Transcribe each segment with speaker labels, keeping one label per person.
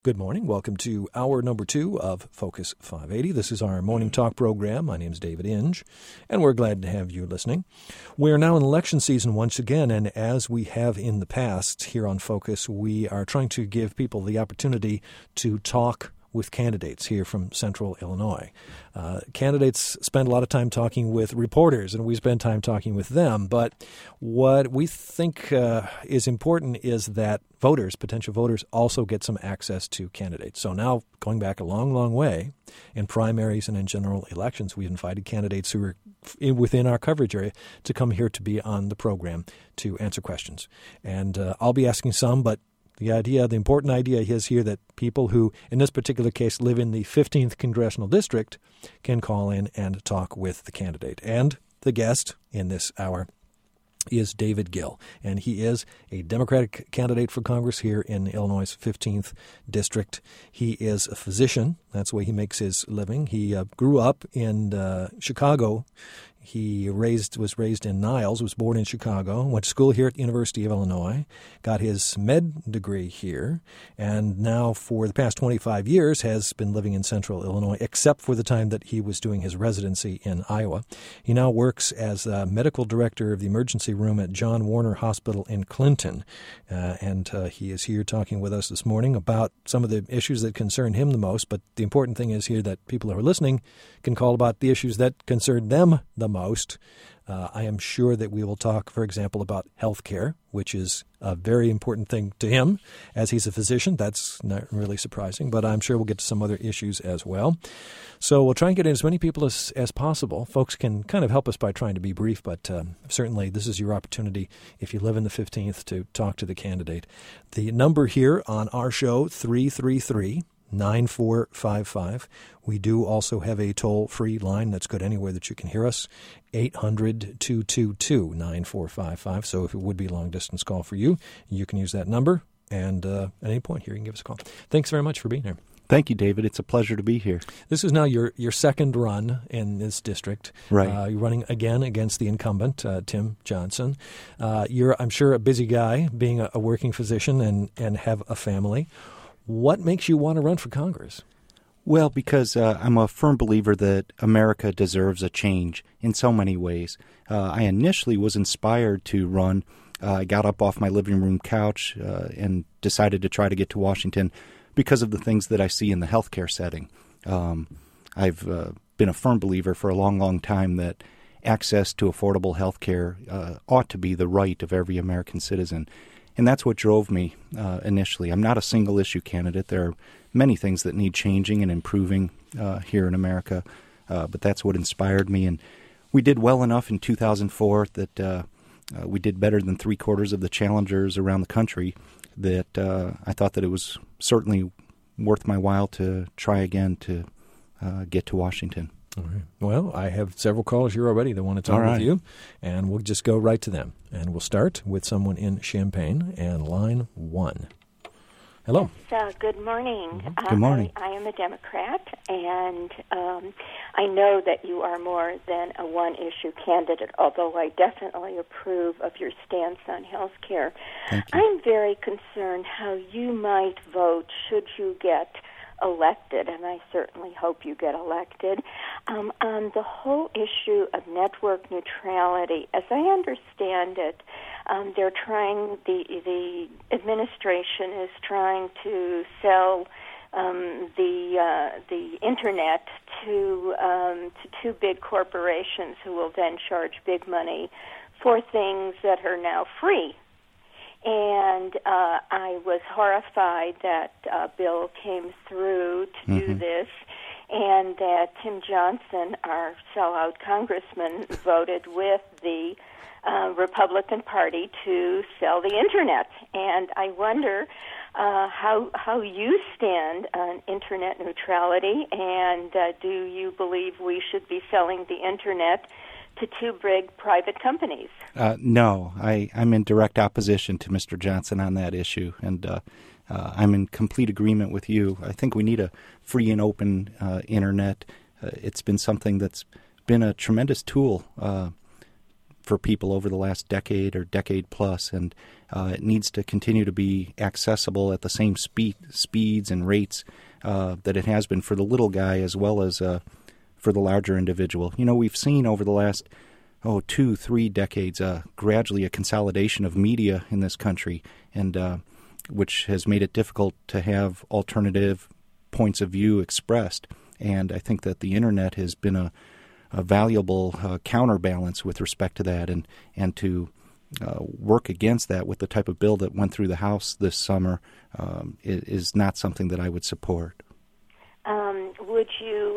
Speaker 1: Good morning. Welcome to hour number 2 of Focus 580. This is our morning talk program. My name is David Inge, and we're glad to have you listening. We are now in election season once again, and as we have in the past here on Focus, we are trying to give people the opportunity to talk with candidates here from Central Illinois. Candidates spend a lot of time talking with reporters, and we spend time talking with them. But what we think is important is that voters, potential voters, also get some access to candidates. So now, going back a long, long way, in primaries and in general elections, we've invited candidates who are within our coverage area to come here to be on the program to answer questions. And I'll be asking some, but the important idea is here that people who, in this particular case, live in the 15th Congressional District can call in and talk with the candidate. And the guest in this hour is David Gill, and he is a Democratic candidate for Congress here in Illinois' 15th District. He is a physician. That's where he makes his living. He grew up in Chicago. He was raised in Niles, was born in Chicago, went to school here at the University of Illinois, got his med degree here, and now for the past 25 years has been living in Central Illinois, except for the time that he was doing his residency in Iowa. He now works as medical director of the emergency room at John Warner Hospital in Clinton, and he is here talking with us this morning about some of the issues that concern him the most, but the important thing is here that people who are listening can call about the issues that concern them the most. I am sure that we will talk, for example, about health care, which is a very important thing to him. As he's a physician, that's not really surprising, but I'm sure we'll get to some other issues as well. So we'll try and get in as many people as possible. Folks can kind of help us by trying to be brief, but certainly this is your opportunity, if you live in the 15th, to talk to the candidate. The number here on our show, 333-9455. We do also have a toll-free line that's good anywhere that you can hear us, 800-222-9455. So if it would be a long-distance call for you, you can use that number, and at any point here you can give us a call. Thanks very much for being here.
Speaker 2: Thank you, David. It's a pleasure to be here.
Speaker 1: This is now your second run in this district.
Speaker 2: Right.
Speaker 1: You're running again against the incumbent, Tim Johnson. You're, I'm sure, a busy guy, being a working physician and have a family. What makes you want to run for Congress?
Speaker 2: Well, because I'm a firm believer that America deserves a change in so many ways. I initially was inspired to run. I got up off my living room couch and decided to try to get to Washington because of the things that I see in the healthcare setting. I've been a firm believer for a long, long time that access to affordable healthcare ought to be the right of every American citizen. And that's what drove me initially. I'm not a single-issue candidate. There are many things that need changing and improving here in America, but that's what inspired me. And we did well enough in 2004 that we did better than three-quarters of the challengers around the country that I thought that it was certainly worth my while to try again to get to Washington.
Speaker 1: All right. Well, I have several callers here already that want to talk with you, and we'll just go right to them. And we'll start with someone in Champaign, and line 1. Hello.
Speaker 3: Yes, good morning.
Speaker 2: Good morning.
Speaker 3: I am a Democrat, and I know that you are more than a one-issue candidate, although I definitely approve of your stance on health care. I'm very concerned how you might vote should you get elected, and I certainly hope you get elected, on the whole issue of network neutrality. As I understand it, they're trying, the administration is trying to sell the internet to two big corporations who will then charge big money for things that are now free. And I was horrified that a bill came through to do this, and that Tim Johnson, our sellout congressman, voted with the Republican Party to sell the internet. And I wonder how you stand on internet neutrality, and do you believe we should be selling the internet to two big private companies?
Speaker 2: No, I'm in direct opposition to Mr. Johnson on that issue, and I'm in complete agreement with you. I think we need a free and open internet. It's been something that's been a tremendous tool for people over the last decade or decade plus, and it needs to continue to be accessible at the same speeds and rates that it has been for the little guy as well as for the larger individual. We've seen over the last 2-3 decades gradually a consolidation of media in this country, and which has made it difficult to have alternative points of view expressed. And I think that the Internet has been a valuable counterbalance with respect to that, and to work against that with the type of bill that went through the House this summer is not something that I would support.
Speaker 3: Would you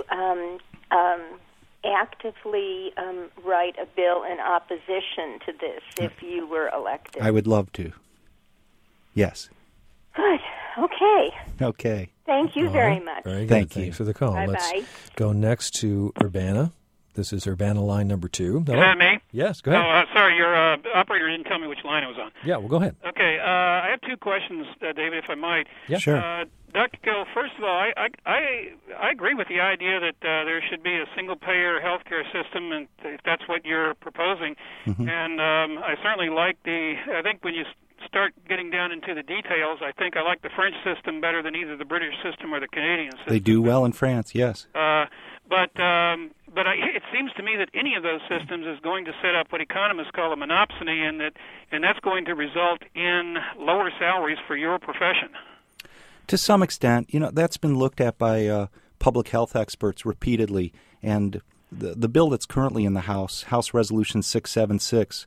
Speaker 3: actively write a bill in opposition to this if you were elected?
Speaker 2: I would love to. Yes.
Speaker 3: Good. Okay.
Speaker 2: Okay.
Speaker 3: Thank you very much.
Speaker 1: Very good.
Speaker 2: Thank you.
Speaker 1: Thanks for the call.
Speaker 3: Bye-bye.
Speaker 1: Let's go next to Urbana. This is Urbana line number 2. Hello?
Speaker 4: Is that me?
Speaker 1: Yes, go ahead.
Speaker 4: Oh, sorry, your operator didn't tell me which line I was on.
Speaker 1: Yeah, well, go ahead.
Speaker 4: Okay, I have 2 questions, David, if I might.
Speaker 1: Yeah.
Speaker 2: Sure.
Speaker 4: Dr. Gill, first of all, I agree with the idea that there should be a single-payer healthcare system, and if that's what you're proposing.
Speaker 2: Mm-hmm.
Speaker 4: And I certainly like I think when you start getting down into the details, I think I like the French system better than either the British system or the Canadian system.
Speaker 2: They do well in France, yes.
Speaker 4: But it seems to me that any of those systems is going to set up what economists call a monopsony, and that's going to result in lower salaries for your profession.
Speaker 2: To some extent, that's been looked at by public health experts repeatedly, and the bill that's currently in the House Resolution 676,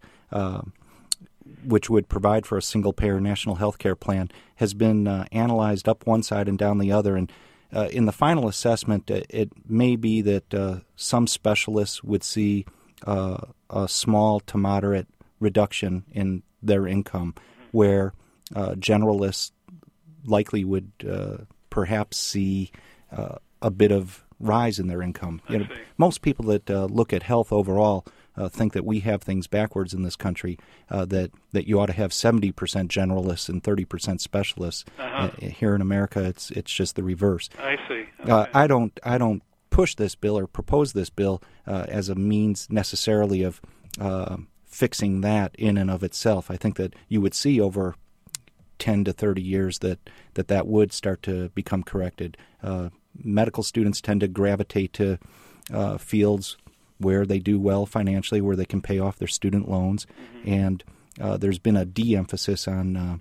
Speaker 2: which would provide for a single-payer national health care plan, has been analyzed up one side and down the other. And in the final assessment, it may be that some specialists would see a small to moderate reduction in their income, where generalists likely would perhaps see a bit of rise in their income. Most people that look at health overall think that we have things backwards in this country, that you ought to have 70% generalists and 30% specialists. Here in America, it's just the reverse.
Speaker 4: I see. Okay.
Speaker 2: I don't push this bill or propose this bill as a means necessarily of fixing that in and of itself. I think that you would see over 10 to 30 years that would start to become corrected. Medical students tend to gravitate to fields where they do well financially, where they can pay off their student loans, and there's been a de-emphasis on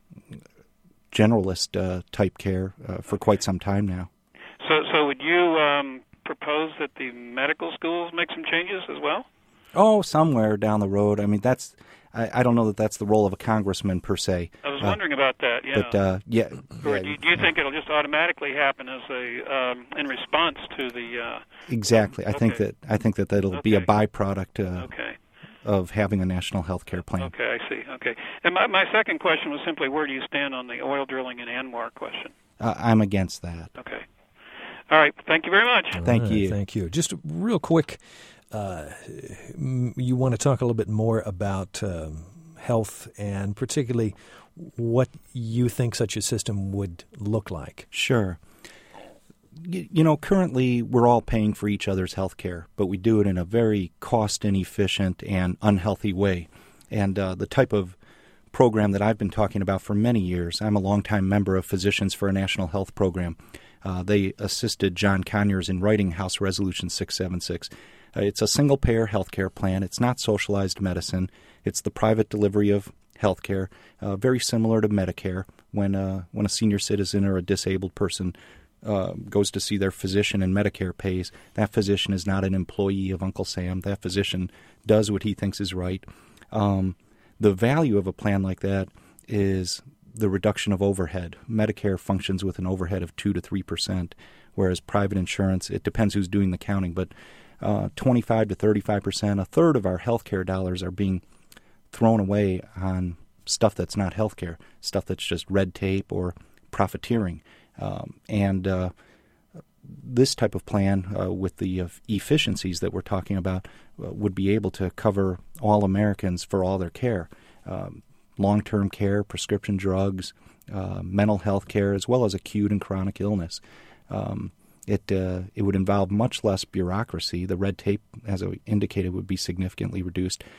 Speaker 2: generalist type care for quite some time now.
Speaker 4: So would you propose that the medical schools make some changes as well?
Speaker 2: Oh, somewhere down the road. I mean, I don't know that that's the role of a congressman per se.
Speaker 4: I was wondering about that. Yeah.
Speaker 2: But
Speaker 4: Or do you think it'll just automatically happen as in response to the?
Speaker 2: Exactly. I think that that'll be a byproduct of having a national health care plan.
Speaker 4: Okay, I see. Okay. And my second question was simply, where do you stand on the oil drilling in ANWR question?
Speaker 2: I'm against that.
Speaker 4: Okay. All right. Thank you very much.
Speaker 2: Thank you.
Speaker 1: Thank you. Just real quick. You want to talk a little bit more about health and particularly what you think such a system would look like.
Speaker 2: Sure. Currently we're all paying for each other's health care, but we do it in a very cost-inefficient and unhealthy way. And the type of program that I've been talking about for many years, I'm a longtime member of Physicians for a National Health Program. They assisted John Conyers in writing House Resolution 676. It's a single-payer health care plan. It's not socialized medicine. It's the private delivery of health care, very similar to Medicare. When a senior citizen or a disabled person goes to see their physician and Medicare pays, that physician is not an employee of Uncle Sam. That physician does what he thinks is right. The value of a plan like that is the reduction of overhead. Medicare functions with an overhead of 2 to 3%, whereas private insurance, it depends who's doing the counting, but 25 to 35%, a third of our healthcare dollars are being thrown away on stuff that's not healthcare, stuff that's just red tape or profiteering. And this type of plan, with the efficiencies that we're talking about, would be able to cover all Americans for all their care, long-term care, prescription drugs, mental health care, as well as acute and chronic illness. It would involve much less bureaucracy. The red tape, as I indicated, would be significantly reduced.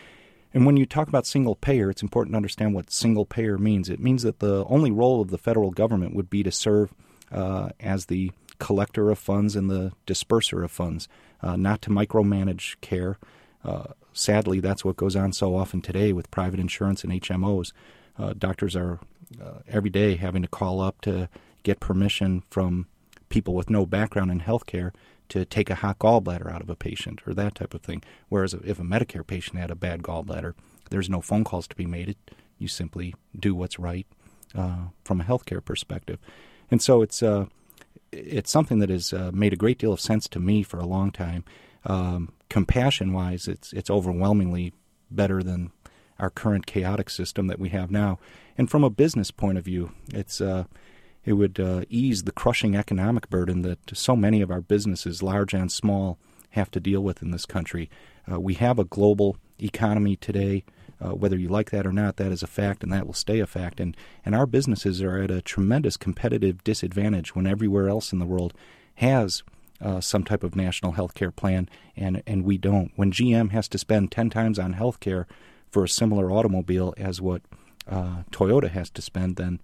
Speaker 2: And when you talk about single payer, it's important to understand what single payer means. It means that the only role of the federal government would be to serve as the collector of funds and the disperser of funds, not to micromanage care. Sadly, that's what goes on so often today with private insurance and HMOs. Doctors are every day having to call up to get permission from people with no background in healthcare to take a hot gallbladder out of a patient or that type of thing. Whereas if a Medicare patient had a bad gallbladder, there's no phone calls to be made. You simply do what's right from a healthcare perspective. And so it's something that has made a great deal of sense to me for a long time. Compassion-wise, it's overwhelmingly better than our current chaotic system that we have now. And from a business point of view, it would ease the crushing economic burden that so many of our businesses, large and small, have to deal with in this country. We have a global economy today. Whether you like that or not, that is a fact, and that will stay a fact. And our businesses are at a tremendous competitive disadvantage when everywhere else in the world has some type of national health care plan, and we don't. When GM has to spend 10 times on health care for a similar automobile as what Toyota has to spend, then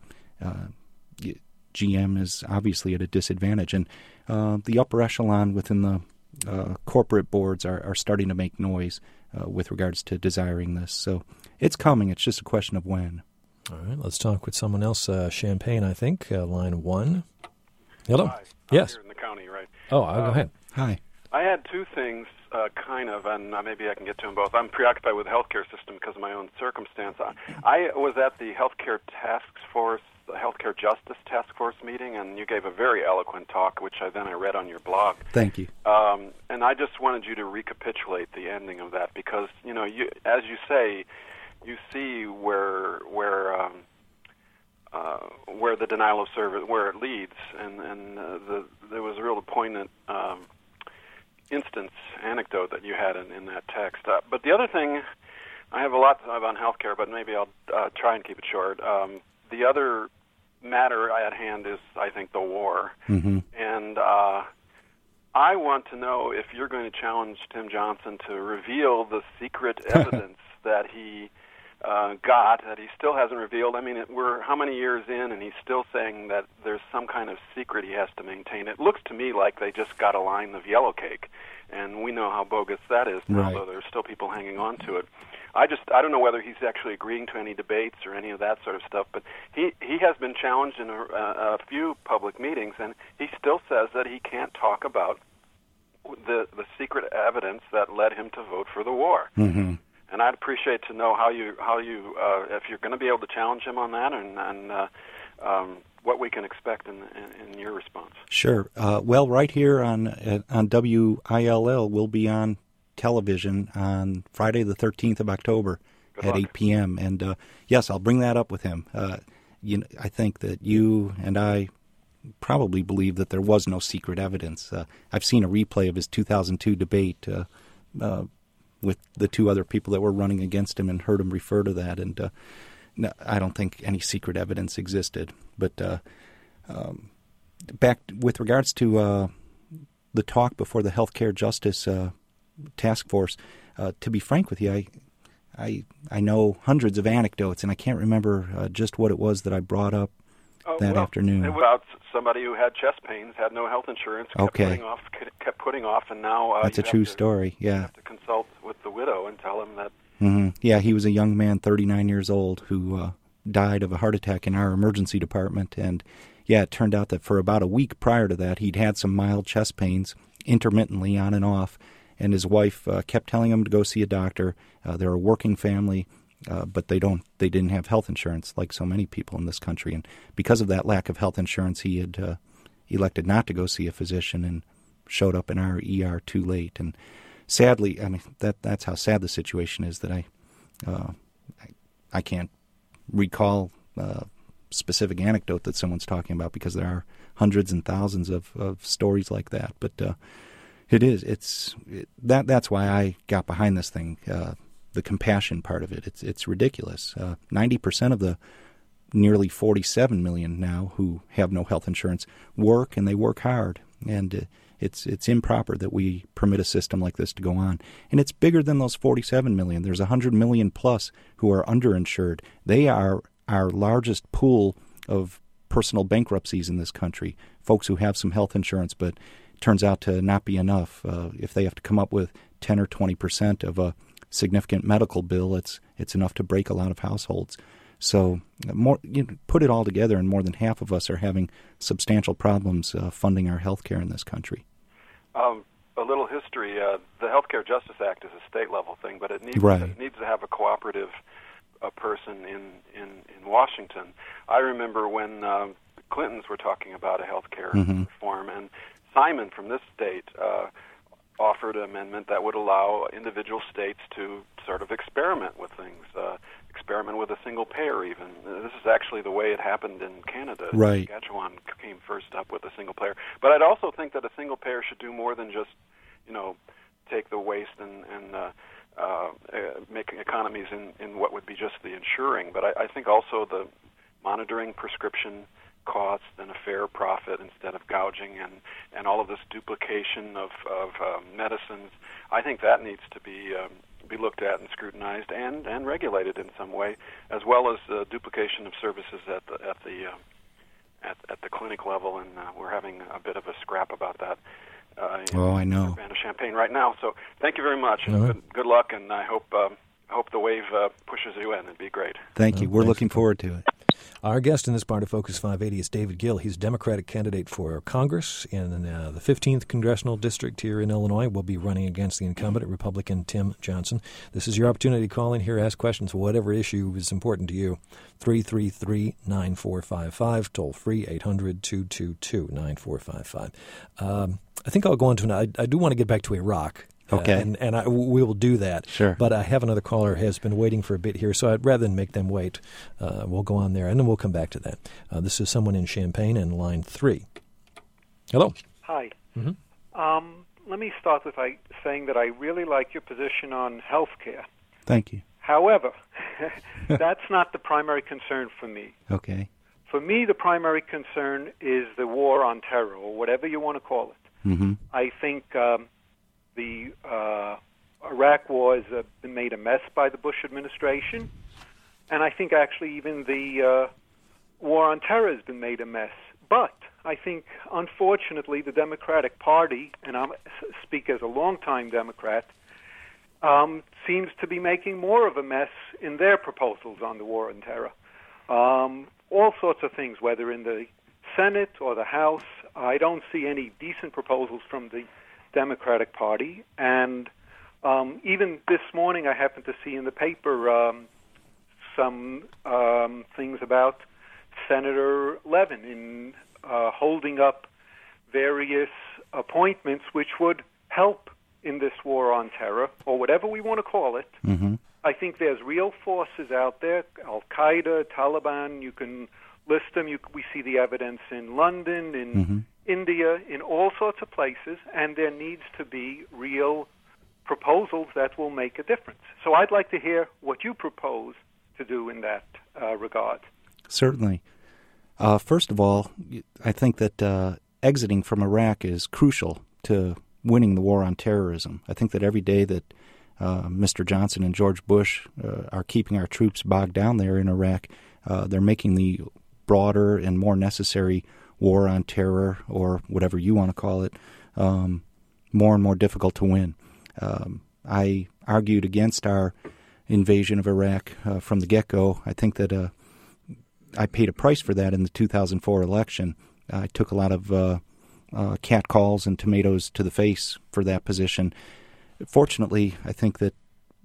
Speaker 2: GM is obviously at a disadvantage. And the upper echelon within the corporate boards are starting to make noise with regards to desiring this. So it's coming. It's just a question of when.
Speaker 1: All right. Let's talk with someone else. Champaign, I think, line 1. Hello.
Speaker 5: Hi.
Speaker 1: Yes.
Speaker 5: I'm here in the county, right?
Speaker 1: Oh, go ahead.
Speaker 2: Hi.
Speaker 5: I had two things, kind of, and maybe I can get to them both. I'm preoccupied with the healthcare system because of my own circumstance. I was at the Healthcare Justice Task Force meeting, and you gave a very eloquent talk, which I read on your blog.
Speaker 2: Thank you.
Speaker 5: And I just wanted you to recapitulate the ending of that because, as you say, you see where the denial of service, where it leads, and there was a real poignant anecdote that you had in that text. But the other thing, I have a lot on healthcare, but maybe I'll try and keep it short. The other matter at hand is, I think, the war.
Speaker 2: Mm-hmm.
Speaker 5: And I want to know if you're going to challenge Tim Johnson to reveal the secret evidence that he that he still hasn't revealed. I mean, we're how many years in, and he's still saying that there's some kind of secret he has to maintain. It looks to me like they just got a line of yellow cake, and we know how bogus that is,
Speaker 2: right.
Speaker 5: Although there's still people hanging on to it. I don't know whether he's actually agreeing to any debates or any of that sort of stuff, but he has been challenged in a few public meetings, and he still says that he can't talk about the secret evidence that led him to vote for the war.
Speaker 2: Mm-hmm.
Speaker 5: And I'd appreciate to know how you if you're going to be able to challenge him on that, and what we can expect in your response.
Speaker 2: Sure. Well, right here on WILL, we'll be on television on Friday the 13th of October at 8 p.m. And yes, I'll bring that up with him. I think that you and I probably believe that there was no secret evidence. I've seen a replay of his 2002 debate with the two other people that were running against him and heard him refer to that. And no, I don't think any secret evidence existed. But back with regards to the talk before the Healthcare Justice Task Force, to be frank with you, I know hundreds of anecdotes, and I can't remember just what it was that I brought up that afternoon.
Speaker 5: It was about somebody who had chest pains, had no health insurance, kept putting off, and now
Speaker 2: that's a true story. Yeah,
Speaker 5: you have to consult with the widow and tell him that.
Speaker 2: Mm-hmm. Yeah, he was a young man, 39 years old, who died of a heart attack in our emergency department. And yeah, it turned out that for about a week prior to that, he'd had some mild chest pains, intermittently on and off. And his wife kept telling him to go see a doctor. They're a working family, but they didn't have health insurance like so many people in this country. And because of that lack of health insurance, he had elected not to go see a physician and showed up in our ER too late. And sadly, I mean that's how sad the situation is. That I can't recall a specific anecdote that someone's talking about because there are hundreds and thousands of stories like that. But that's why I got behind this thing. The compassion part of it. It's ridiculous. 90% of the nearly 47 million now who have no health insurance work, and they work hard. And It's improper that we permit a system like this to go on. And it's bigger than those 47 million. There's 100 million plus who are underinsured. They are our largest pool of personal bankruptcies in this country, folks who have some health insurance, but it turns out to not be enough. If they have to come up with 10 or 20% of a significant medical bill, it's enough to break a lot of households. So put it all together, and more than half of us are having substantial problems funding our health care in this country.
Speaker 5: A little history. The Health Care Justice Act is a state-level thing, but it needs to have a cooperative person in Washington. I remember when the Clintons were talking about a health care reform, and Simon from this state offered an amendment that would allow individual states to sort of experiment with things, experiment with a single payer even. This is actually the way it happened in Canada.
Speaker 2: Right.
Speaker 5: Saskatchewan came first up with a single payer. But I'd also think that a single payer should do more than just, take the waste and make economies in what would be just the insuring. But I think also the monitoring prescription costs and a fair profit instead of gouging and all of this duplication of medicines, I think that needs to be looked at and scrutinized and regulated in some way, as well as the duplication of services at the clinic level, and we're having a bit of a scrap about that.
Speaker 2: I know.
Speaker 5: In Urbana-Champaign right now. So thank you very much.
Speaker 2: Right.
Speaker 5: Good luck, and I hope the wave pushes you in. It'd be great.
Speaker 2: Thank you. We're looking forward to it.
Speaker 1: Our guest in this part of Focus 580 is David Gill. He's a Democratic candidate for Congress in the 15th Congressional District here in Illinois. We'll be running against the incumbent Republican Tim Johnson. This is your opportunity to call in here, ask questions for whatever issue is important to you. 333-9455, toll free, 800-222-9455. I think I'll go on to I do want to get back to Iraq.
Speaker 2: Okay.
Speaker 1: And we will do that.
Speaker 2: Sure.
Speaker 1: But I have another caller who has been waiting for a bit here, so I'd rather than make them wait. We'll go on there, and then we'll come back to that. This is someone in Champaign in line 3. Hello.
Speaker 6: Hi. Let me start with saying that I really like your position on health care.
Speaker 2: Thank you.
Speaker 6: However, that's not the primary concern for me.
Speaker 2: Okay.
Speaker 6: For me, the primary concern is the war on terror, or whatever you want to call it. I think the Iraq war has been made a mess by the Bush administration, and I think actually even the war on terror has been made a mess. But I think, unfortunately, the Democratic Party, and I speak as a longtime Democrat, seems to be making more of a mess in their proposals on the war on terror. All sorts of things, whether in the Senate or the House. I don't see any decent proposals from the Democratic Party, and even this morning I happened to see in the paper some things about Senator Levin in holding up various appointments which would help in this war on terror, or whatever we want to call it. I think there's real forces out there, Al-Qaeda, Taliban, you can list them. We see the evidence in London, in India, in all sorts of places, and there needs to be real proposals that will make a difference. So I'd like to hear what you propose to do in that regard.
Speaker 2: Certainly. First of all, I think that exiting from Iraq is crucial to winning the war on terrorism. I think that every day that Mr. Johnson and George Bush are keeping our troops bogged down there in Iraq, they're making the broader and more necessary war on terror, or whatever you want to call it, more and more difficult to win. I argued against our invasion of Iraq from the get-go. I think that I paid a price for that in the 2004 election. I took a lot of catcalls and tomatoes to the face for that position. Fortunately, I think that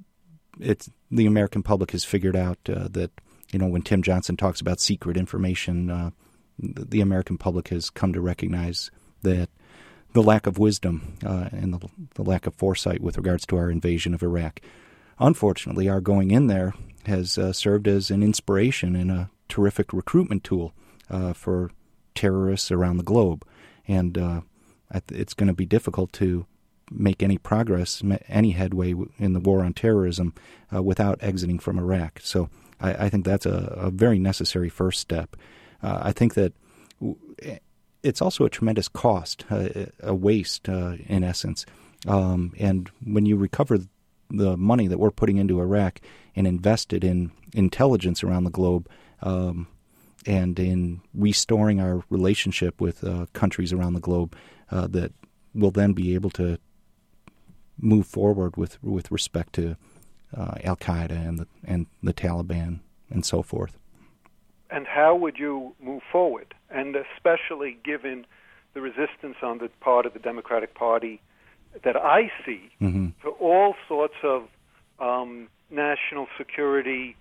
Speaker 2: the American public has figured out that, when Tim Johnson talks about secret information, the American public has come to recognize that the lack of wisdom and the lack of foresight with regards to our invasion of Iraq. Unfortunately, our going in there has served as an inspiration and a terrific recruitment tool for terrorists around the globe. And it's going to be difficult to make any progress, any headway in the war on terrorism without exiting from Iraq. So I think that's a very necessary first step. I think that it's also a tremendous cost, a waste in essence. And when you recover the money that we're putting into Iraq and invest it in intelligence around the globe, and in restoring our relationship with countries around the globe, that will then be able to move forward with respect to Al-Qaeda and the Taliban and so forth.
Speaker 6: And how would you move forward? And especially given the resistance on the part of the Democratic Party that I see to all sorts of national security,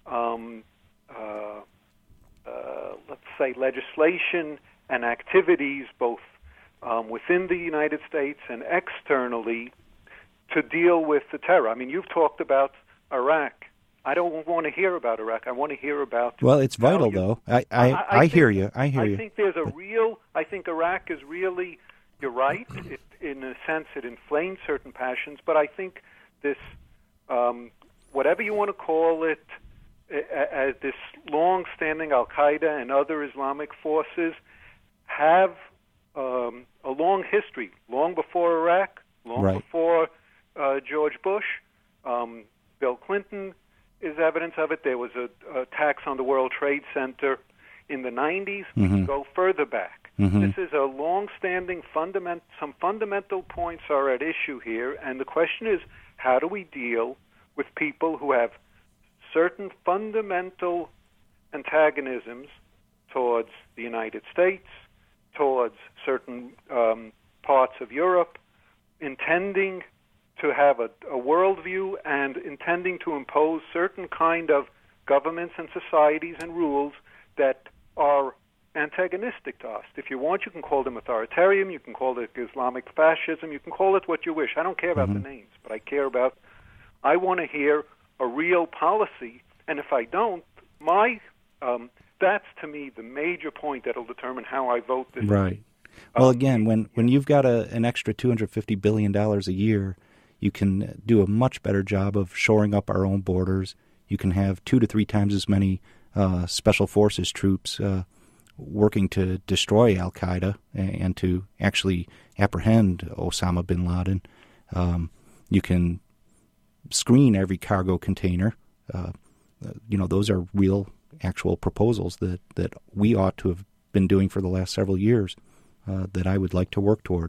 Speaker 6: let's say, legislation and activities, both within the United States and externally, to deal with the terror. I mean, you've talked about Iraq. I don't want to hear about Iraq. I want to hear about...
Speaker 2: Well, it's vital, though. I hear you. I
Speaker 6: think there's a real... I think Iraq is really... You're right. In a sense, it inflames certain passions, but I think this, whatever you want to call it, as this long-standing Al-Qaeda and other Islamic forces have a long history, long before Iraq, long before George Bush. Bill Clinton is evidence of it. There was attacks on the World Trade Center in the 90s. We can go further back. This is a long-standing some fundamental points are at issue here, and the question is, how do we deal with people who have certain fundamental antagonisms towards the United States, towards certain parts of Europe, intending to have a worldview and intending to impose certain kind of governments and societies and rules that are antagonistic to us. If you want, you can call them authoritarian, you can call it Islamic fascism, you can call it what you wish. I don't care about the names, but I want to hear a real policy, and if I don't, that's to me the major point that will determine how I vote this.
Speaker 2: Right. Well, again, when you've got an extra $250 billion a year, you can do a much better job of shoring up our own borders. You can have 2 to 3 times as many special forces troops working to destroy Al-Qaeda and to actually apprehend Osama bin Laden. You can screen every cargo container. Those are real, actual proposals that we ought to have been doing for the last several years that I would like to work toward.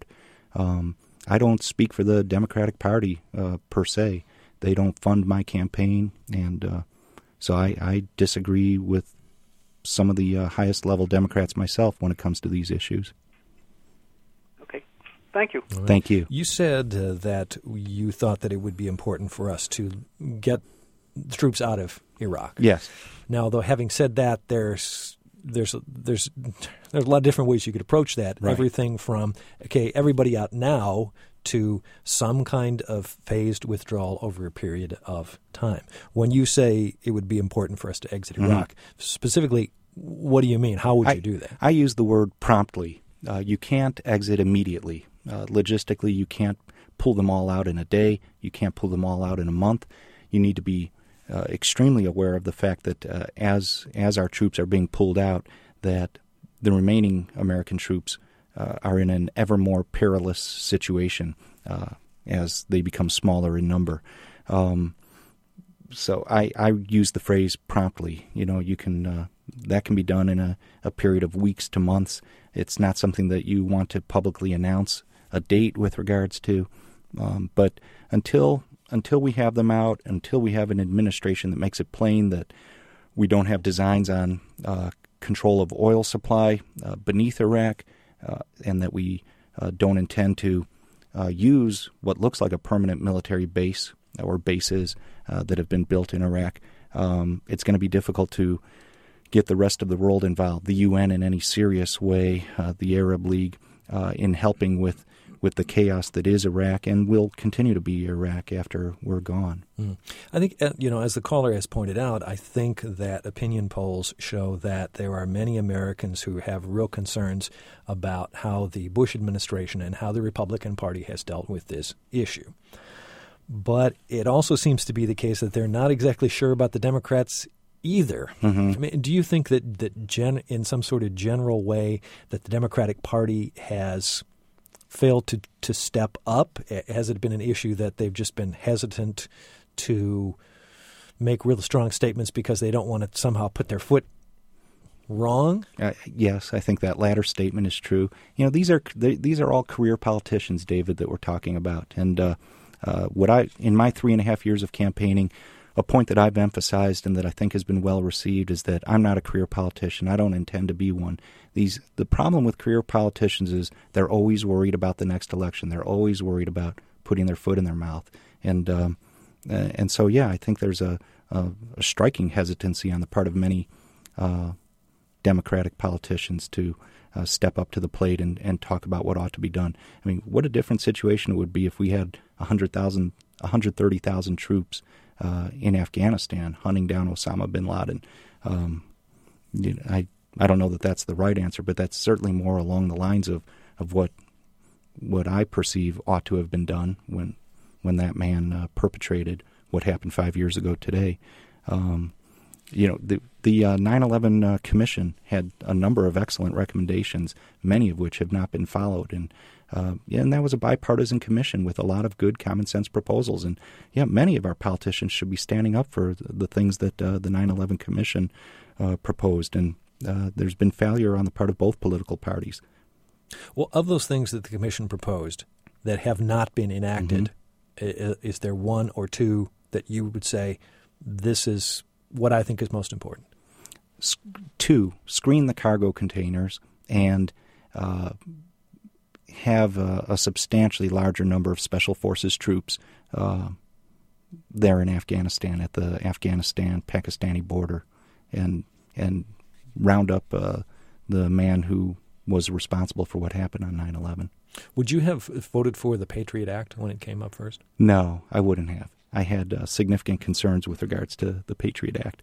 Speaker 2: I don't speak for the Democratic Party per se. They don't fund my campaign, and so I disagree with some of the highest-level Democrats myself when it comes to these issues.
Speaker 6: Okay. Thank you.
Speaker 1: Right.
Speaker 2: Thank you.
Speaker 1: You said that you thought that it would be important for us to get the troops out of Iraq.
Speaker 2: Yes.
Speaker 1: Now, though, having said that, there's a lot of different ways you could approach that.
Speaker 2: Right.
Speaker 1: Everything from, everybody out now to some kind of phased withdrawal over a period of time. When you say it would be important for us to exit Iraq, specifically, what do you mean? How would you do that?
Speaker 2: I use the word promptly. You can't exit immediately. Logistically, you can't pull them all out in a day. You can't pull them all out in a month. You need to be extremely aware of the fact that as our troops are being pulled out, that the remaining American troops are in an ever more perilous situation as they become smaller in number. So I use the phrase promptly. You can that can be done in a period of weeks to months. It's not something that you want to publicly announce a date with regards to, but until we have them out, until we have an administration that makes it plain that we don't have designs on control of oil supply beneath Iraq, and that we don't intend to use what looks like a permanent military base or bases that have been built in Iraq, it's going to be difficult to get the rest of the world involved, the UN in any serious way, the Arab League in helping with the chaos that is Iraq and will continue to be Iraq after we're gone.
Speaker 1: I think, as the caller has pointed out, I think that opinion polls show that there are many Americans who have real concerns about how the Bush administration and how the Republican Party has dealt with this issue. But it also seems to be the case that they're not exactly sure about the Democrats either.
Speaker 2: Mm-hmm.
Speaker 1: I mean, do you think that in some sort of general way that the Democratic Party has failed to step up? Has it been an issue that they've just been hesitant to make real strong statements because they don't want to somehow put their foot wrong?
Speaker 2: Yes, I think that latter statement is true. These are all career politicians, David, that we're talking about. And in my 3.5 years of campaigning, a point that I've emphasized and that I think has been well received is that I'm not a career politician. I don't intend to be one. The problem with career politicians is they're always worried about the next election. They're always worried about putting their foot in their mouth. And so, yeah, I think there's a striking hesitancy on the part of many Democratic politicians to step up to the plate and talk about what ought to be done. I mean, what a different situation it would be if we had 130,000 troops in Afghanistan hunting down Osama bin Laden. I don't know that that's the right answer, but that's certainly more along the lines of what I perceive ought to have been done when that man perpetrated what happened 5 years ago today. The 9/11 Commission had a number of excellent recommendations, many of which have not been followed, and that was a bipartisan commission with a lot of good common sense proposals. And many of our politicians should be standing up for the things that the 9/11 Commission proposed. And there's been failure on the part of both political parties.
Speaker 1: Well, of those things that the commission proposed that have not been enacted, is there one or two that you would say this is what I think is most important?
Speaker 2: Two, screen the cargo containers and have a substantially larger number of Special Forces troops there in Afghanistan at the Afghanistan-Pakistani border and round up the man who was responsible for what happened on 9/11.
Speaker 1: Would you have voted for the Patriot Act when it came up first?
Speaker 2: No, I wouldn't have. I had significant concerns with regards to the Patriot Act.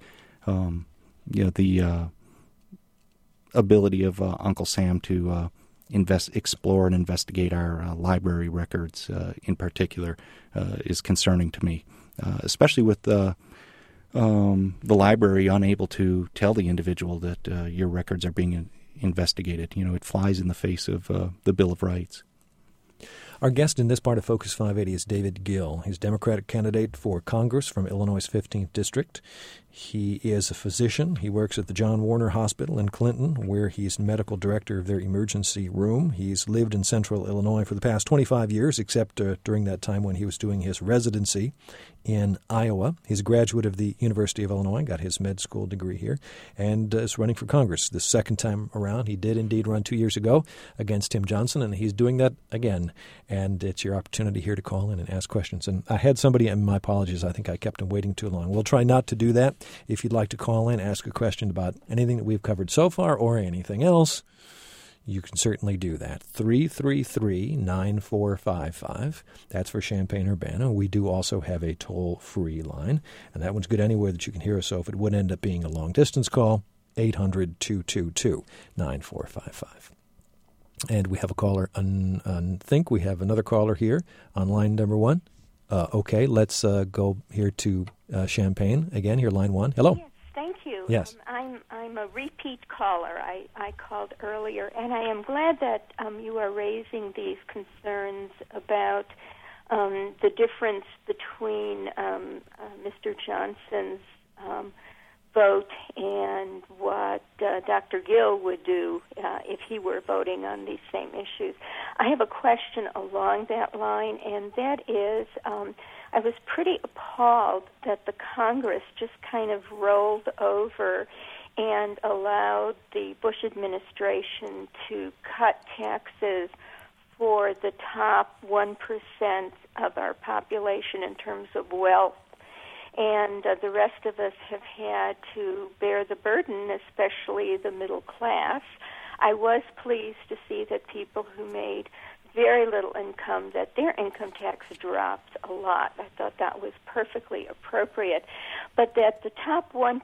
Speaker 2: The ability of Uncle Sam to explore and investigate our library records in particular is concerning to me, especially with the library unable to tell the individual that your records are being investigated. It flies in the face of the Bill of Rights.
Speaker 1: Our guest in this part of Focus 580 is David Gill. He's Democratic candidate for Congress from Illinois' 15th District. He is a physician. He works at the John Warner Hospital in Clinton, where he's medical director of their emergency room. He's lived in central Illinois for the past 25 years, except during that time when he was doing his residency in Iowa. He's a graduate of the University of Illinois, got his med school degree here, and is running for Congress the second time around. He did indeed run 2 years ago against Tim Johnson, and he's doing that again. And it's your opportunity here to call in and ask questions. And I had somebody, and my apologies, I think I kept him waiting too long. We'll try not to do that. If you'd like to call in, ask a question about anything that we've covered so far or anything else, you can certainly do that. 333-9455. That's for Champaign-Urbana. We do also have a toll-free line, and that one's good anywhere that you can hear us. So if it would end up being a long-distance call, 800-222-9455. And we have a caller. I think we have another caller here on line number one. Okay, let's go here to Champaign again. Here, line one. Hello.
Speaker 3: Yes, thank you.
Speaker 1: Yes.
Speaker 3: I'm a repeat caller. I called earlier, and I am glad that you are raising these concerns about the difference between Mr. Johnson's vote and what Dr. Gill would do if he were voting on these same issues. I have a question along that line, and that is, I was pretty appalled that the Congress just kind of rolled over and allowed the Bush administration to cut taxes for the top 1% of our population in terms of wealth. And the rest of us have had to bear the burden, especially the middle class. I was pleased to see that people who made very little income, that their income tax dropped a lot. I thought that was perfectly appropriate. But that the top 1%,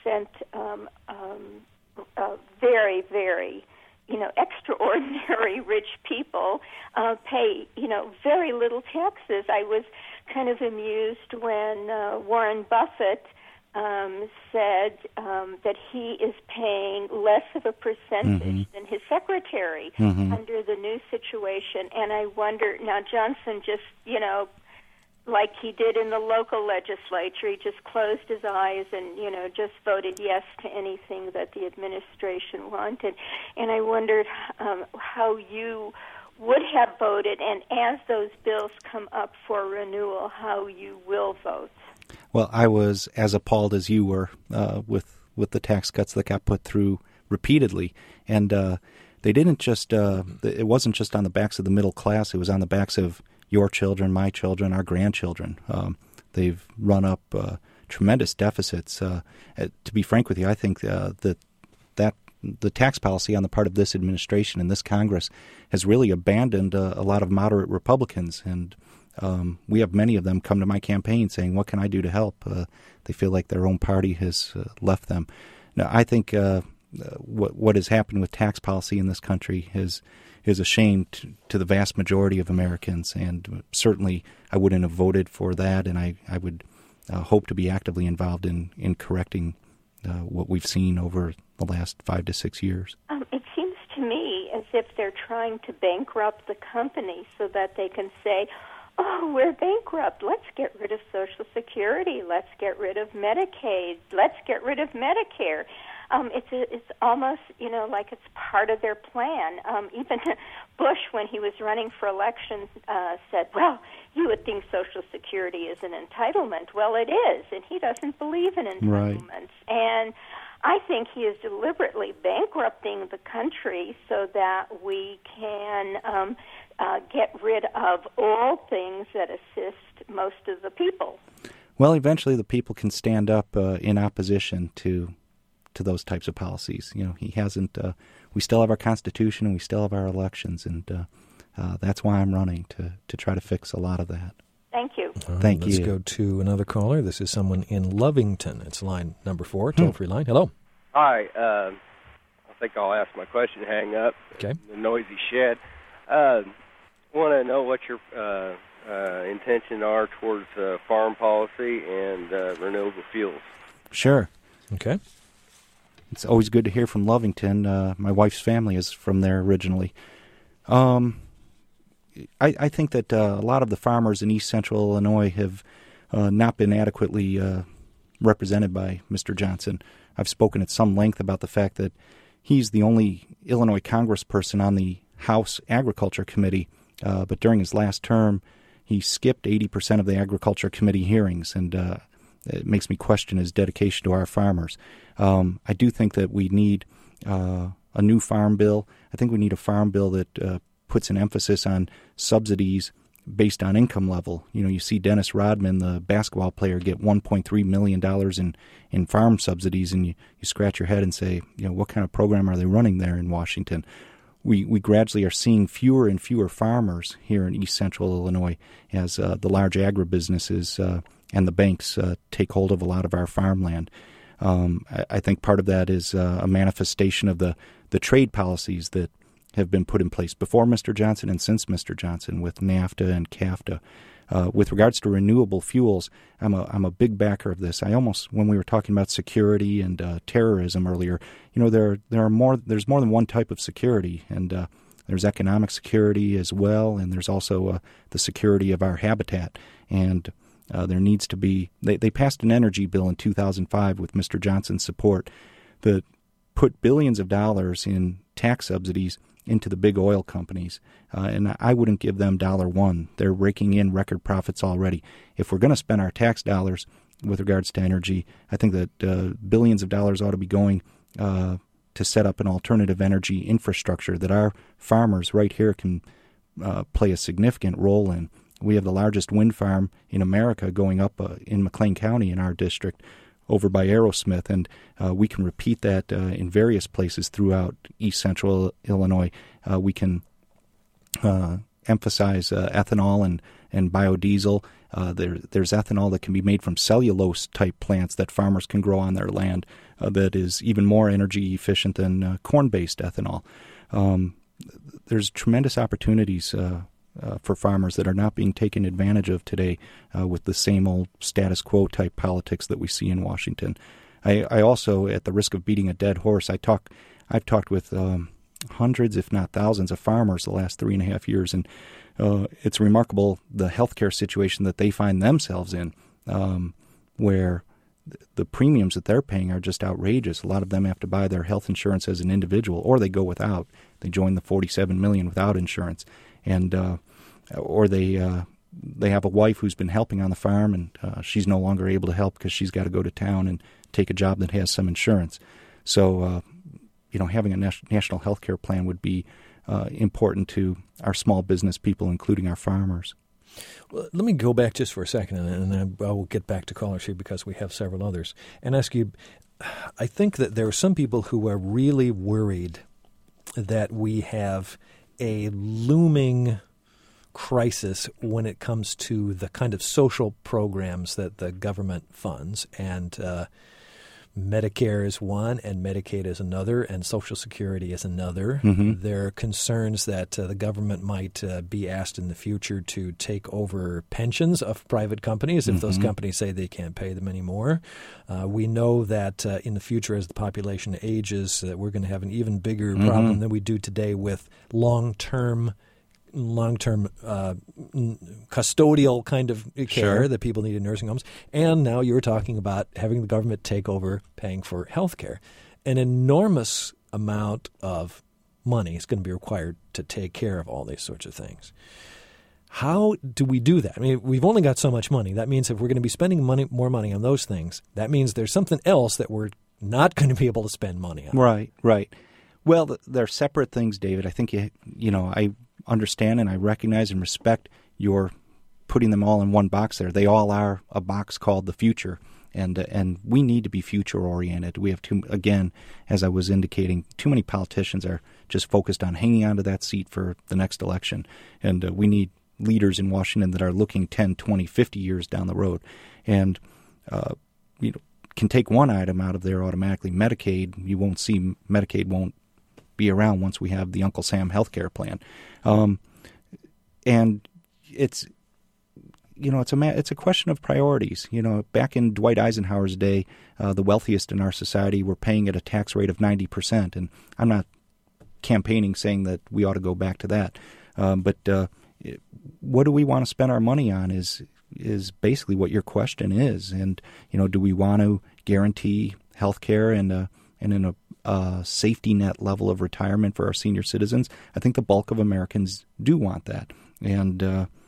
Speaker 3: very, very, extraordinary rich people pay, very little taxes. I was kind of amused when Warren Buffett said that he is paying less of a percentage than his secretary under the new situation. And I wonder, now Johnson just, like he did in the local legislature, he just closed his eyes and, just voted yes to anything that the administration wanted. And I wondered how you would have voted, and as those bills come up for renewal, how you will vote.
Speaker 2: Well, I was as appalled as you were with the tax cuts that got put through repeatedly. And they didn't just, it wasn't just on the backs of the middle class, it was on the backs of your children, my children, our grandchildren. They've run up tremendous deficits. To be frank with you, I think that the tax policy on the part of this administration and this Congress has really abandoned a lot of moderate Republicans. And we have many of them come to my campaign saying, what can I do to help? They feel like their own party has left them. Now, I think what has happened with tax policy in this country is a shame to the vast majority of Americans, and certainly I wouldn't have voted for that, and I would hope to be actively involved in correcting what we've seen over the last 5 to 6 years.
Speaker 3: It seems to me as if they're trying to bankrupt the company so that they can say, oh, we're bankrupt. Let's get rid of Social Security. Let's get rid of Medicaid. Let's get rid of Medicare. It's almost, like it's part of their plan. Even Bush, when he was running for election, said, well, you would think Social Security is an entitlement. Well, it is, and he doesn't believe in entitlements. Right. And I think he is deliberately bankrupting the country so that we can get rid of all things that assist most of the people.
Speaker 2: Well, eventually the people can stand up in opposition to those types of policies. He hasn't. We still have our Constitution and we still have our elections, and that's why I'm running to try to fix a lot of that.
Speaker 3: Thank you.
Speaker 2: Thank you.
Speaker 1: Let's go to another caller. This is someone in Lovington. It's line number 4, toll-free line. Hello.
Speaker 7: Hi. I think I'll ask my question. Hang up.
Speaker 1: Okay.
Speaker 7: The noisy shed. Want to know what your intention are towards farm policy and renewable fuels.
Speaker 2: Sure.
Speaker 1: Okay.
Speaker 2: It's always good to hear from Lovington. My wife's family is from there originally. I think that a lot of the farmers in East Central Illinois have not been adequately represented by Mr. Johnson. I've spoken at some length about the fact that he's the only Illinois congressperson on the House Agriculture Committee, but during his last term, he skipped 80% of the Agriculture Committee hearings, and it makes me question his dedication to our farmers. I do think that we need a new farm bill. I think we need a farm bill that puts an emphasis on subsidies based on income level. You see Dennis Rodman, the basketball player, get $1.3 million in farm subsidies, and you scratch your head and say, what kind of program are they running there in Washington? We gradually are seeing fewer and fewer farmers here in East Central Illinois as the large agribusinesses and the banks take hold of a lot of our farmland. I think part of that is a manifestation of the trade policies that have been put in place before Mr. Johnson and since Mr. Johnson with NAFTA and CAFTA. With regards to renewable fuels, I'm a big backer of this. When we were talking about security and terrorism earlier, there's more than one type of security, and there's economic security as well, and there's also the security of our habitat. And there needs to be. They passed an energy bill in 2005 with Mr. Johnson's support that put billions of dollars in tax subsidies into the big oil companies, and I wouldn't give them $1. They're raking in record profits already. If we're going to spend our tax dollars with regards to energy, I think that billions of dollars ought to be going to set up an alternative energy infrastructure that our farmers right here can play a significant role in. We have the largest wind farm in America going up in McLean County in our district over by Aerosmith, and we can repeat that in various places throughout East Central Illinois. We can emphasize ethanol and biodiesel. There's ethanol that can be made from cellulose-type plants that farmers can grow on their land that is even more energy efficient than corn-based ethanol. There's tremendous opportunities for farmers that are not being taken advantage of today with the same old status quo type politics that we see in Washington. I also, at the risk of beating a dead horse, I've talked with hundreds, if not thousands, of farmers the last 3.5 years, and it's remarkable the healthcare situation that they find themselves in, where the premiums that they're paying are just outrageous. A lot of them have to buy their health insurance as an individual, or they go without. They join the 47 million without insurance, and or they have a wife who's been helping on the farm, and she's no longer able to help because she's got to go to town and take a job that has some insurance. So, having a national health care plan would be important to our small business people, including our farmers.
Speaker 1: Well, let me go back just for a second, and then I will get back to callers here because we have several others, and ask you, I think that there are some people who are really worried that we have a looming crisis when it comes to the kind of social programs that the government funds, and Medicare is one, and Medicaid is another, and Social Security is another. Mm-hmm. There are concerns that the government might be asked in the future to take over pensions of private companies if those companies say they can't pay them anymore. We know that in the future, as the population ages, we're going to have an even bigger problem than we do today with long-term custodial kind of care that people need in nursing homes. And now you're talking about having the government take over paying for health care. An enormous amount of money is going to be required to take care of all these sorts of things. How do we do that? I mean, we've only got so much money. That means if we're going to be spending more money on those things, that means there's something else that we're not going to be able to spend money on.
Speaker 2: Right. Well, they're separate things, David. I think I understand and I recognize and respect your putting them all in one box there. They all are a box called the future, and we need to be future oriented. We have again, as I was indicating, too many politicians are just focused on hanging on to that seat for the next election, and we need leaders in Washington that are looking 10, 20, 50 years down the road, and can take one item out of there automatically. Medicaid, you won't see Medicaid won't be around once we have the Uncle Sam healthcare plan. And it's a question of priorities. Back in Dwight Eisenhower's day, the wealthiest in our society were paying at a tax rate of 90%. And I'm not campaigning saying that we ought to go back to that. But what do we want to spend our money on is basically what your question is. And, do we want to guarantee health care and in a safety net level of retirement for our senior citizens? I think the bulk of Americans do want that. And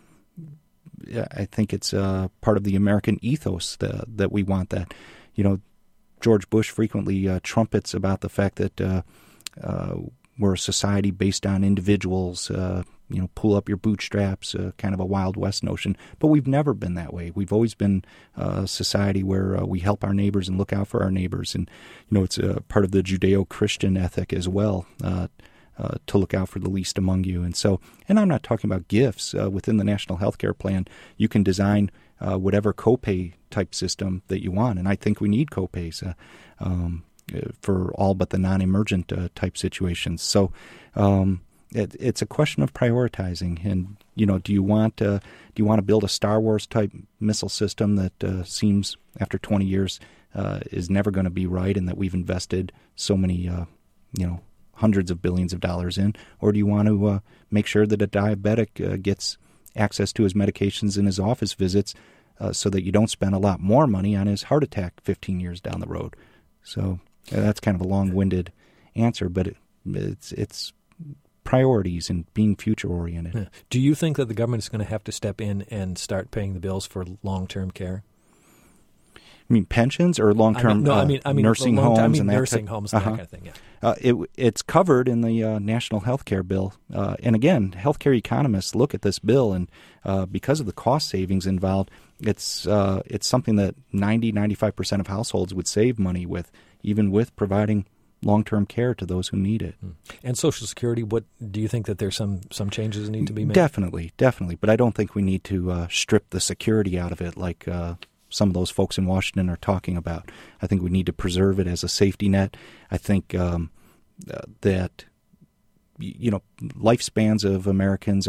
Speaker 2: I think it's part of the American ethos that we want that. George Bush frequently trumpets about the fact that we're a society based on individuals, pull up your bootstraps, kind of a Wild West notion. But we've never been that way. We've always been a society where we help our neighbors and look out for our neighbors. And, it's part of the Judeo-Christian ethic as well, to look out for the least among you. And I'm not talking about gifts. Within the National Health Care Plan, you can design whatever copay type system that you want. And I think we need copays for all but the non-emergent type situations. So it's a question of prioritizing. And do you want to build a Star Wars type missile system that seems after 20 years is never going to be right, and that we've invested so many hundreds of billions of dollars in? Or do you want to make sure that a diabetic gets access to his medications in his office visits so that you don't spend a lot more money on his heart attack 15 years down the road? So that's kind of a long-winded answer, but it's priorities and being future-oriented.
Speaker 1: Yeah. Do you think that the government is going to have to step in and start paying the bills for long-term care?
Speaker 2: I mean pensions or long-term nursing homes and that
Speaker 1: nursing homes, that kind of thing. Yeah.
Speaker 2: It's covered in the National Health Care Bill. And again, healthcare economists look at this bill, and because of the cost savings involved, it's something that 95% of households would save money with, even with providing long-term care to those who need it.
Speaker 1: And Social Security, what do you think that there's some changes that need to be made?
Speaker 2: Definitely. But I don't think we need to strip the security out of it like some of those folks in Washington are talking about. I think we need to preserve it as a safety net. I think that lifespans of Americans are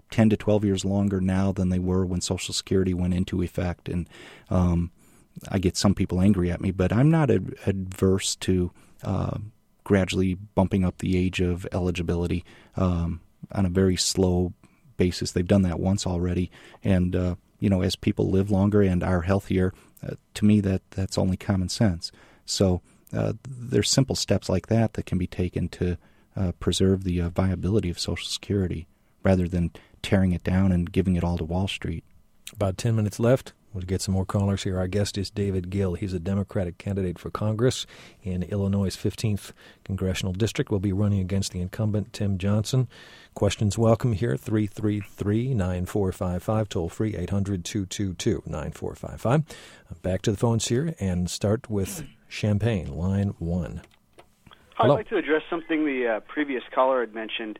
Speaker 2: 10 to 12 years longer now than they were when Social Security went into effect. And I get some people angry at me, but I'm not adverse to gradually bumping up the age of eligibility on a very slow basis. They've done that once already. And, as people live longer and are healthier, to me that's only common sense. So there's simple steps like that can be taken to preserve the viability of Social Security rather than tearing it down and giving it all to Wall Street.
Speaker 1: About 10 minutes left. We'll get some more callers here. Our guest is David Gill. He's a Democratic candidate for Congress in Illinois' 15th Congressional District. Will be running against the incumbent Tim Johnson. Questions welcome here, 333-9455, toll-free 800-222-9455. Back to the phones here and start with Champaign, line 1.
Speaker 8: Hi,
Speaker 1: Hello.
Speaker 8: I'd like to address something the previous caller had mentioned.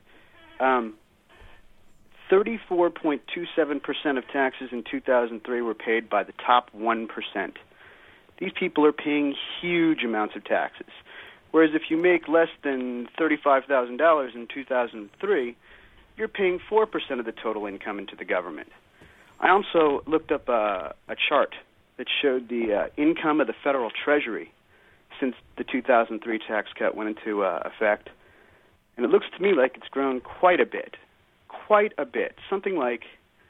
Speaker 8: 34.27% of taxes in 2003 were paid by the top 1%. These people are paying huge amounts of taxes. Whereas if you make less than $35,000 in 2003, you're paying 4% of the total income into the government. I also looked up a chart that showed the income of the federal treasury since the 2003 tax cut went into effect. And it looks to me like it's grown quite a bit, something like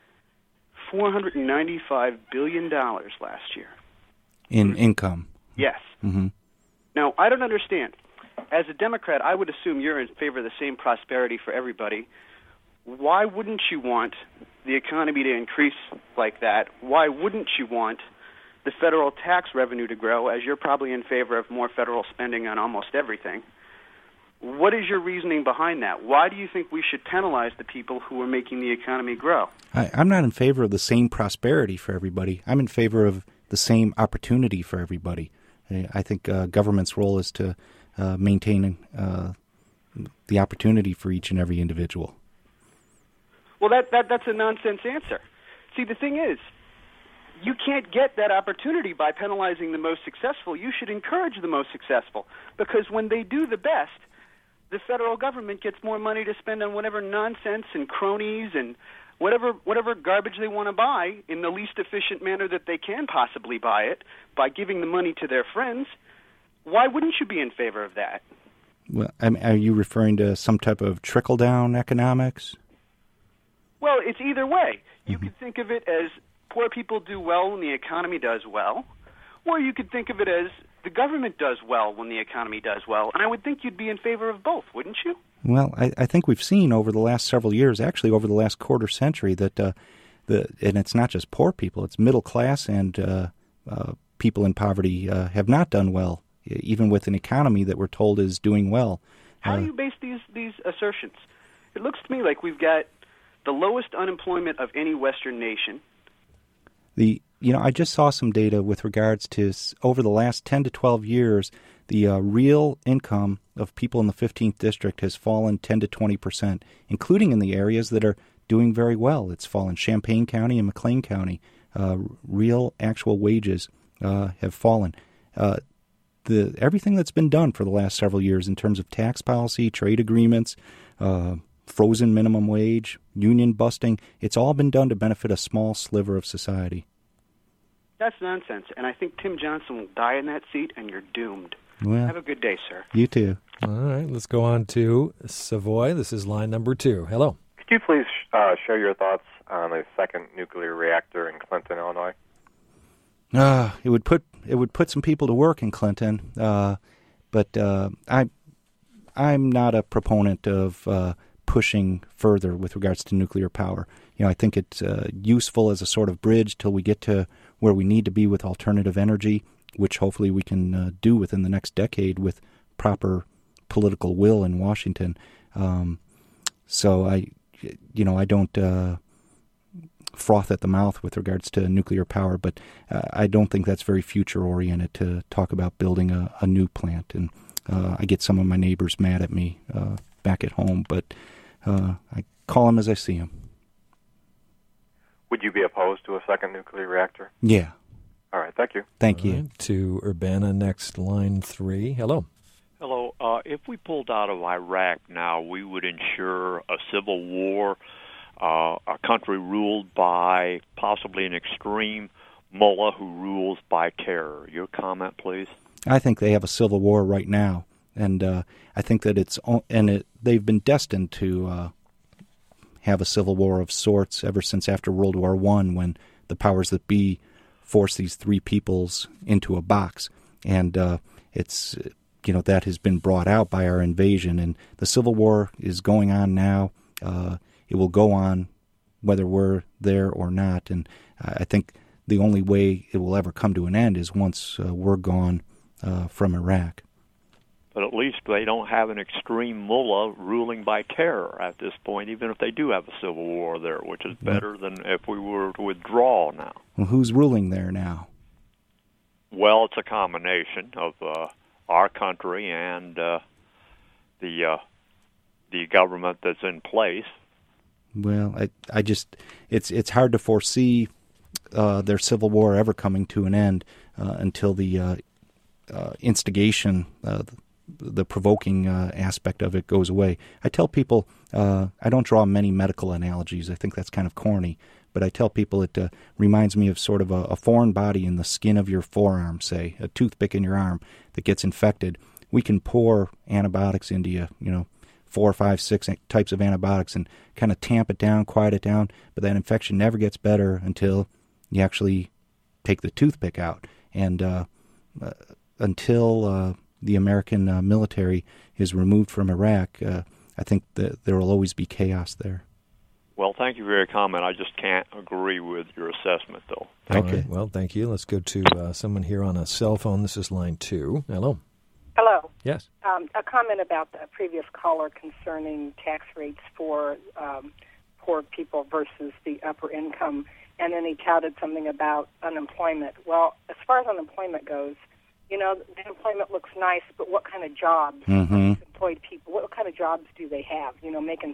Speaker 8: $495 billion last year.
Speaker 2: In income?
Speaker 8: Yes.
Speaker 2: Mm-hmm.
Speaker 8: Now, I don't understand. As a Democrat, I would assume you're in favor of the same prosperity for everybody. Why wouldn't you want the economy to increase like that? Why wouldn't you want the federal tax revenue to grow, as you're probably in favor of more federal spending on almost everything? What is your reasoning behind that? Why do you think we should penalize the people who are making the economy grow?
Speaker 2: I'm not in favor of the same prosperity for everybody. I'm in favor of the same opportunity for everybody. I think government's role is to maintain the opportunity for each and every individual.
Speaker 8: Well, that's a nonsense answer. See, the thing is, you can't get that opportunity by penalizing the most successful. You should encourage the most successful, because when they do the best, the federal government gets more money to spend on whatever nonsense and cronies and whatever garbage they want to buy in the least efficient manner that they can possibly buy it by giving the money to their friends. Why wouldn't you be in favor of that?
Speaker 2: Well, are you referring to some type of trickle-down economics?
Speaker 8: Well, it's either way. You could think of it as poor people do well when the economy does well, or you could think of it as the government does well when the economy does well. And I would think you'd be in favor of both, wouldn't you?
Speaker 2: Well, I think we've seen over the last several years, actually over the last quarter century, that and it's not just poor people, it's middle class and people in poverty have not done well, even with an economy that we're told is doing well.
Speaker 8: How do you base these assertions? It looks to me like we've got the lowest unemployment of any Western nation.
Speaker 2: I just saw some data with regards to over the last 10 to 12 years, the real income of people in the 15th District has fallen 10 to 20%, including in the areas that are doing very well. It's fallen Champaign County and McLean County. Real actual wages have fallen. Everything that's been done for the last several years in terms of tax policy, trade agreements, frozen minimum wage, union busting, it's all been done to benefit a small sliver of society.
Speaker 8: That's nonsense, and I think Tim Johnson will die in that seat, and you're doomed.
Speaker 2: Well,
Speaker 8: have a good day, sir.
Speaker 2: You too.
Speaker 1: All right, let's go on to Savoy. This is line number 2. Hello.
Speaker 9: Could you please share your thoughts on a second nuclear reactor in Clinton, Illinois?
Speaker 2: It would put some people to work in Clinton, but I'm not a proponent of pushing further with regards to nuclear power. I think it's useful as a sort of bridge till we get to where we need to be with alternative energy, which hopefully we can do within the next decade with proper political will in Washington. So I don't froth at the mouth with regards to nuclear power, but I don't think that's very future-oriented to talk about building a new plant. And I get some of my neighbors mad at me back at home, but I call them as I see them.
Speaker 9: Would you be opposed to a second nuclear reactor?
Speaker 2: Yeah.
Speaker 9: All right, thank you.
Speaker 2: Thank you.
Speaker 1: Right, to Urbana, next, line 3. Hello.
Speaker 10: Hello. If we pulled out of Iraq now, we would ensure a civil war a country ruled by possibly an extreme mullah who rules by terror. Your comment, please?
Speaker 2: I think they have a civil war right now, and I think that they've been destined to have a civil war of sorts ever since after World War I, when the powers that be forced these three peoples into a box, and it's that has been brought out by our invasion, and the civil war is going on now. It will go on whether we're there or not, and I think the only way it will ever come to an end is once we're gone from Iraq.
Speaker 10: But at least they don't have an extreme mullah ruling by terror at this point, even if they do have a civil war there, which is better than if we were to withdraw now.
Speaker 2: Well, who's ruling there now?
Speaker 10: Well, it's a combination of our country and the government that's in place.
Speaker 2: Well, I just it's hard to foresee their civil war ever coming to an end until the instigation, the provoking aspect of it goes away. I tell people, I don't draw many medical analogies. I think that's kind of corny. But I tell people it reminds me of sort of a foreign body in the skin of your forearm, say, a toothpick in your arm that gets infected. We can pour antibiotics into you, 4, 5, 6 types of antibiotics and kind of tamp it down, quiet it down, but that infection never gets better until you actually take the toothpick out. And until the American military is removed from Iraq, I think that there will always be chaos there.
Speaker 10: Well, thank you for your comment. I just can't agree with your assessment, though.
Speaker 1: Okay. Right. Well, thank you. Let's go to someone here on a cell phone. This is line 2. Hello.
Speaker 11: Hello.
Speaker 1: Yes.
Speaker 11: A comment about the previous caller concerning tax rates for poor people versus the upper income, and then he touted something about unemployment. Well, as far as unemployment goes, the unemployment looks nice, but what kind of jobs? Employed people, what kind of jobs do they have? Making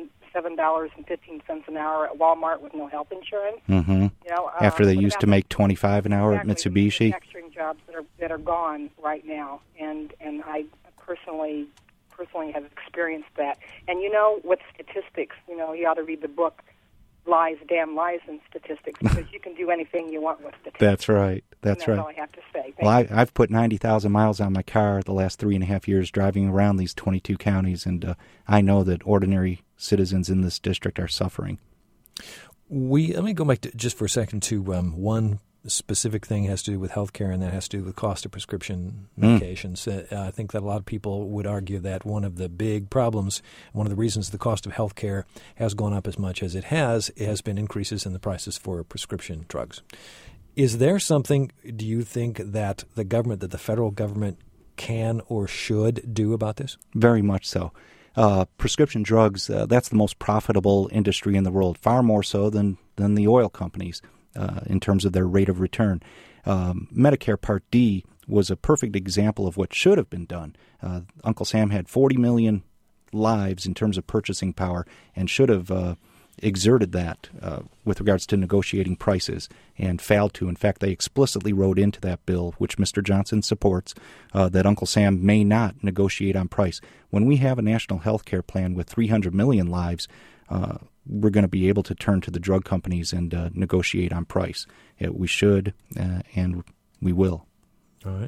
Speaker 11: $7.15 an hour at Walmart with no health insurance.
Speaker 2: After they used to make $25 an hour at Mitsubishi.
Speaker 11: Manufacturing jobs that are gone right now, and I personally have experienced that. And with statistics, you ought to read the book Lies, Damn Lies and Statistics, because you can do anything you want with statistics.
Speaker 2: That's right. That's right.
Speaker 11: All I have to say.
Speaker 2: Well, I've put 90,000 miles on my car the last 3.5 years driving around these 22 counties, and I know that ordinary citizens in this district are suffering.
Speaker 1: Let me go back just for a second to one specific thing has to do with healthcare, and that has to do with cost of prescription medications. I think that a lot of people would argue that one of the big problems, one of the reasons the cost of healthcare has gone up as much as it has been increases in the prices for prescription drugs. Is there something, do you think, that the federal government can or should do about this?
Speaker 2: Very much so. Prescription drugs, that's the most profitable industry in the world, far more so than the oil companies. In terms of their rate of return. Medicare Part D was a perfect example of what should have been done. Uncle Sam had 40 million lives in terms of purchasing power and should have exerted that with regards to negotiating prices and failed to. In fact, they explicitly wrote into that bill, which Mr. Johnson supports, that Uncle Sam may not negotiate on price. When we have a national health care plan with 300 million lives, we're going to be able to turn to the drug companies and negotiate on price. We should, and we will.
Speaker 1: All right.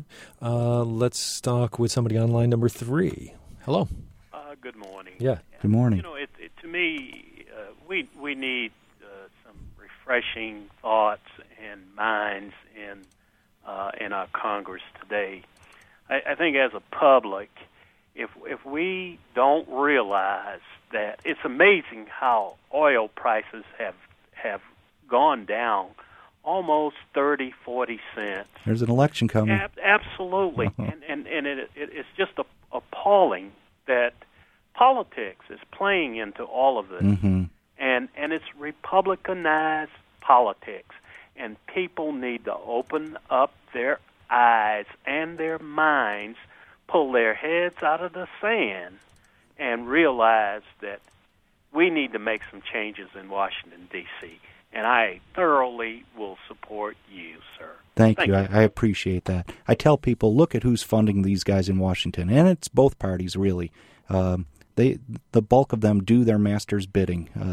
Speaker 1: Let's talk with somebody on line number 3. Hello.
Speaker 12: Good morning.
Speaker 1: Yeah.
Speaker 2: Good morning.
Speaker 12: To me, we need some refreshing thoughts and minds in our Congress today. I think as a public, if we don't realize that it's amazing how oil prices have gone down almost 30, 40 cents.
Speaker 2: There's an election coming.
Speaker 12: Absolutely. and it's just appalling that politics is playing into all of this. And it's Republicanized politics. And people need to open up their eyes and their minds, pull their heads out of the sand, and realize that we need to make some changes in Washington, D.C., and I thoroughly will support you, sir.
Speaker 2: Thank you. I appreciate that. I tell people, look at who's funding these guys in Washington, and it's both parties, really. The bulk of them do their master's bidding.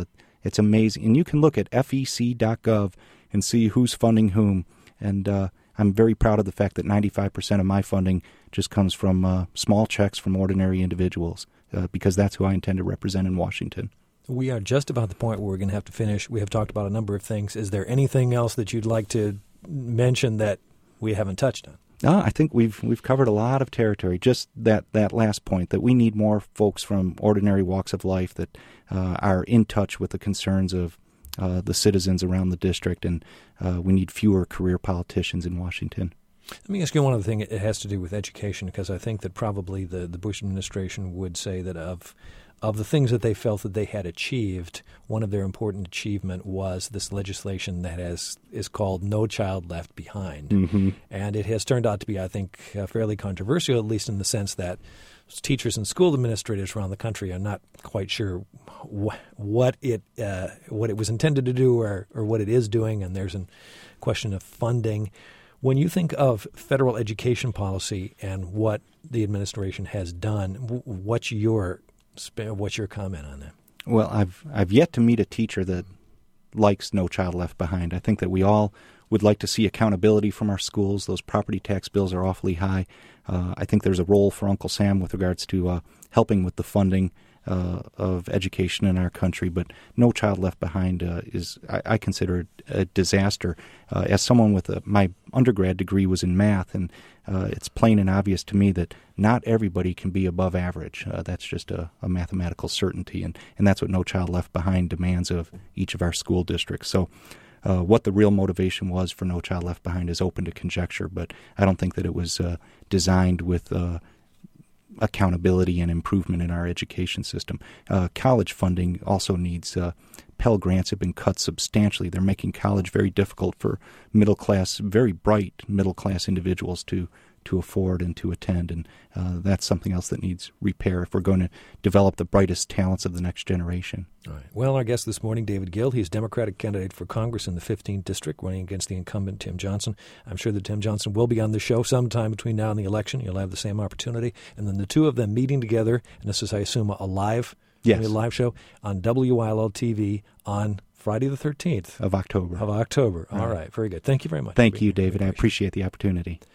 Speaker 2: It's amazing. And you can look at fec.gov and see who's funding whom. And I'm very proud of the fact that 95% of my funding just comes from small checks from ordinary individuals, because that's who I intend to represent in Washington.
Speaker 1: We are just about the point where we're going to have to finish. We have talked about a number of things. Is there anything else that you'd like to mention that we haven't touched on?
Speaker 2: I think we've covered a lot of territory. Just that last point, that we need more folks from ordinary walks of life that are in touch with the concerns of the citizens around the district, and we need fewer career politicians in Washington.
Speaker 1: Let me ask you one other thing. It has to do with education, because I think that probably the Bush administration would say that of the things that they felt that they had achieved, one of their important achievement was this legislation that is called No Child Left Behind.
Speaker 2: Mm-hmm.
Speaker 1: And it has turned out to be, I think, fairly controversial, at least in the sense that teachers and school administrators around the country are not quite sure what it was intended to do or what it is doing, and there's a question of funding. When you think of federal education policy and what the administration has done, what's your comment on that?
Speaker 2: Well, I've yet to meet a teacher that likes No Child Left Behind. I think that we all would like to see accountability from our schools. Those property tax bills are awfully high. I think there's a role for Uncle Sam with regards to helping with the funding of education in our country, but No Child Left Behind is, I consider it a disaster. As someone with my undergrad degree was in math, and it's plain and obvious to me that not everybody can be above average. That's just a mathematical certainty, and that's what No Child Left Behind demands of each of our school districts. So what the real motivation was for No Child Left Behind is open to conjecture, but I don't think that it was designed with accountability and improvement in our education system. College funding also needs Pell Grants have been cut substantially. They're making college very difficult for middle-class, very bright middle-class individuals to afford and to attend, and that's something else that needs repair if we're going to develop the brightest talents of the next generation.
Speaker 1: All right. Well, our guest this morning, David Gill, he's Democratic candidate for Congress in the 15th District, running against the incumbent Tim Johnson. I'm sure that Tim Johnson will be on the show sometime between now and the election. You'll have the same opportunity. And then the two of them meeting together, and this is, I assume, a live show on WILL-TV on Friday the 13th.
Speaker 2: Of October.
Speaker 1: All right. Very good. Thank you very much.
Speaker 2: Thank you, David. I appreciate the opportunity.